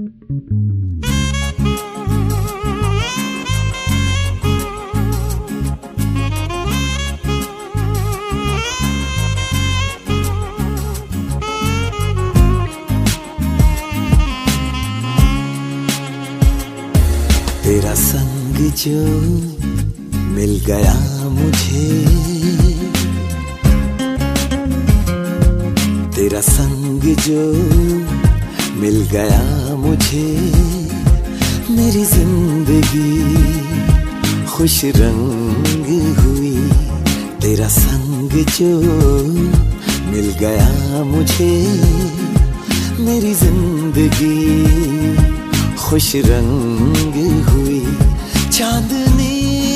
तेरा संग जो मिल गया मुझे, तेरा संग जो मिल गया मुझे, मेरी जिंदगी खुश रंग हुई। तेरा संग जो मिल गया मुझे, मेरी जिंदगी खुश रंग हुई। चांदनी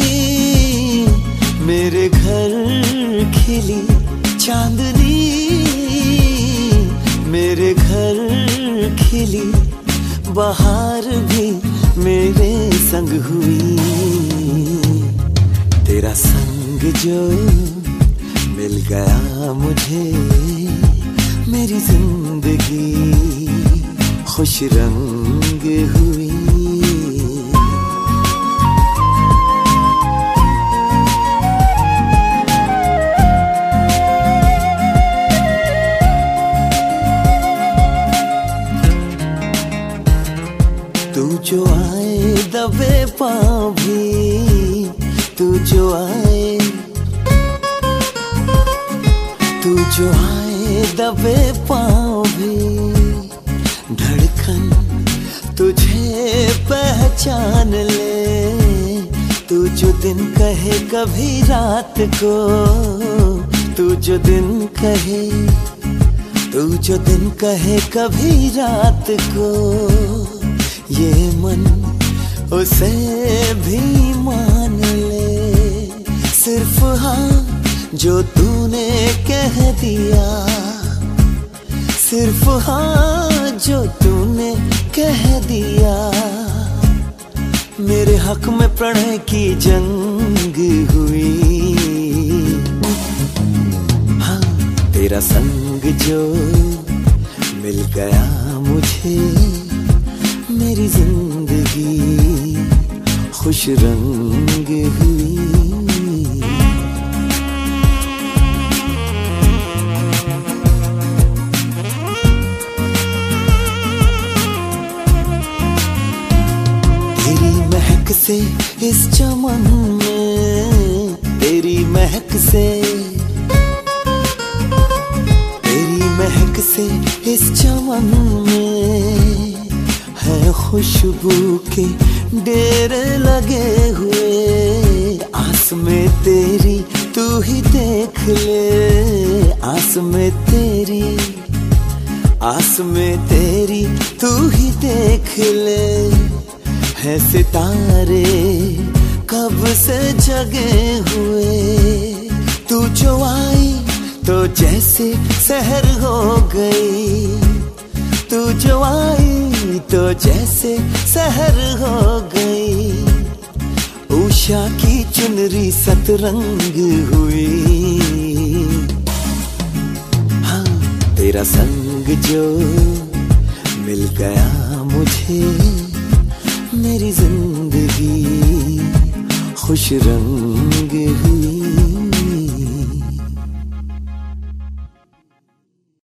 मेरे घर खिली, चांदनी मेरे घर खिली, बहार भी मेरे संग हुई। तेरा संग जो मिल गया मुझे, मेरी जिंदगी खुश रंग हुई। तू जो आए दबे पाँव भी, तू जो आए, तू जो आए दबे पाँव भी, धड़कन तुझे पहचान ले। तू जो दिन कहे कभी रात को, तू जो दिन कहे, तू जो दिन कहे कभी रात को, ये मन उसे भी मान ले। सिर्फ हाँ जो तूने कह दिया, सिर्फ हाँ जो तूने कह दिया, मेरे हक में प्रणय की जंग हुई। हाँ तेरा संग जो मिल गया मुझे, मेरी जिंदगी खुश रंग हुई। तेरी महक से इस चमन में, तेरी महक से, तेरी महक से इस चमन में है खुशबू के डेरे लगे हुए। आस में तेरी तू ही देख ले, आस में तेरी, आस में तेरी तू ही देख ले। है सितारे कब से जगे हुए, तू जो आई तो जैसे सहर हो गई, तू जो आई तो जैसे सहर हो गई। उषा की चुनरी सतरंग हुई। हाँ तेरा संग जो मिल गया मुझे, मेरी जिंदगी खुश रंग हुई।